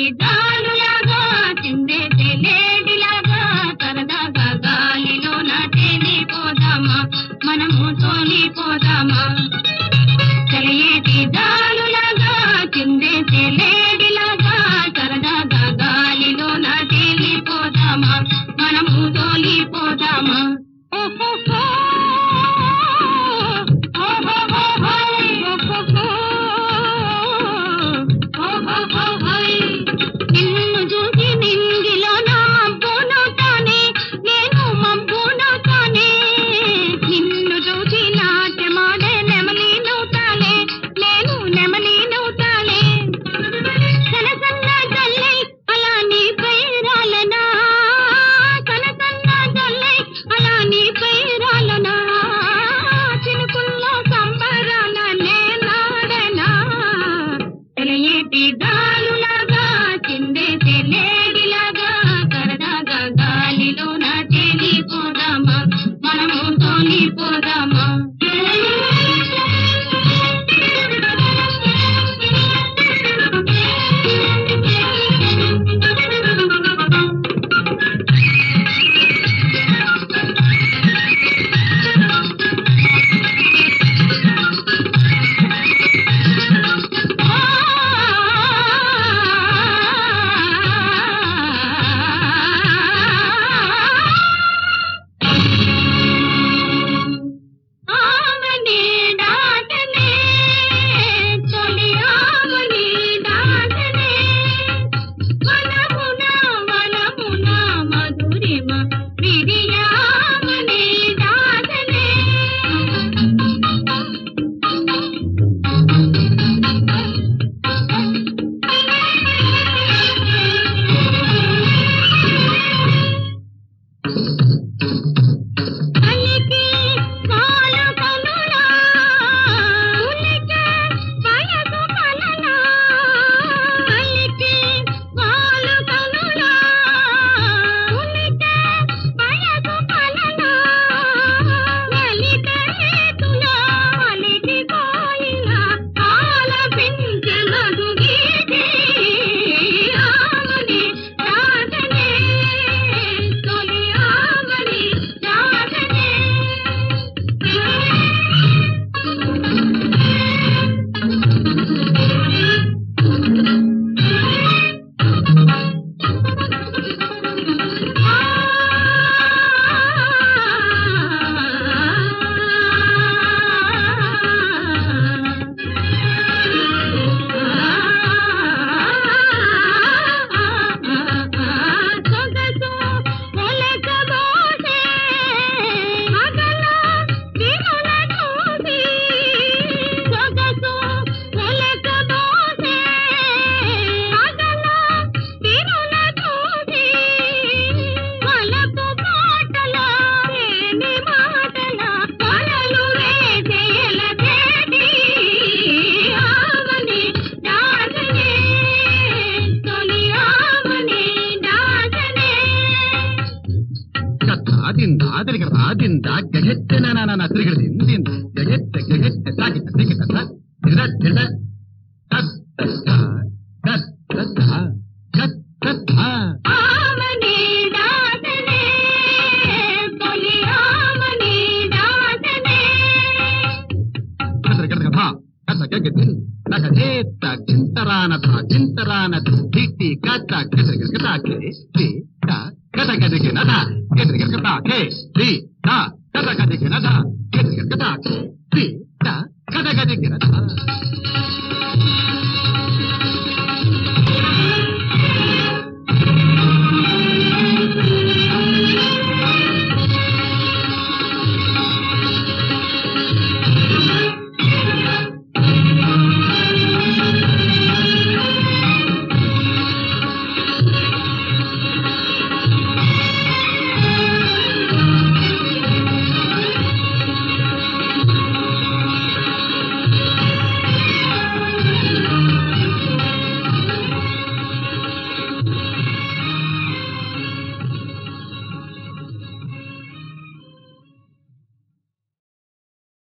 జాలులాగా చిందేసే లేడిలాగా సరదాగా గాలిలోన తేలిపోదామా మనము తోలిపోదామా చలియేటి జాలులాగా చిందేసే లేడిలాగా సరదాగా గాలిలోన తేలిపోదామా మనము తోలిపోదామా నిన్ను చూసి నింగిలోన మబ్బునవుతానే నేను మబ్బునవుతానే నిన్ను చూసి నాట్యమాడే నెమలినవుతానే నేను నెమలినవుతానే సనసన్న జల్లై అలా నీపై రాలనా సనసన్న జల్లై అలా నీపై రాలనా చినుకుల్లో సంబరాల నేనాడనా తెలియేటి గాలులాగా చిందేసే లేడిలాగా సరదాగా గాలిలోన తేలిపోదామా మనము తోలిపోదామా ఆమని దాటనే తొలి ఆమని దాటనే వనమున వనమున మధురిమ విరియామని దాటనే అలికి కాలు కనులా ఉలికే వయసు కలనా అలికి కాలు కనులా ఉలికే వయసు కలనా అలికే తులా అలికి కోయిలా ఆలపించే మధుగీతి ఆమని దాటనే తొలి ఆమని దాటనే సొగసు ఒలకబోసే మగల విరుల చూసి సొగసు ఒలకబోసే మగల విరుల చూసి వలపు పాటల ఏమి మాటల కలలు వేసే ఎలతేటి ఆమని దాటనే తొలి ఆమని దాటనే దిందా దిందా గగెత్తెన తిరిగిడింది గగెత్త గగెత్త తాకిట తికిట తిరద తిరద ఆమని దాటనే తొలి ఆమని దాటనే చింతరానథ టిట్టి కథ గదగదగదాకే గదగదగ నథ గదగదగదాకే కథ గదగదగ నథ గదగదగదాకే గదగదగ నథ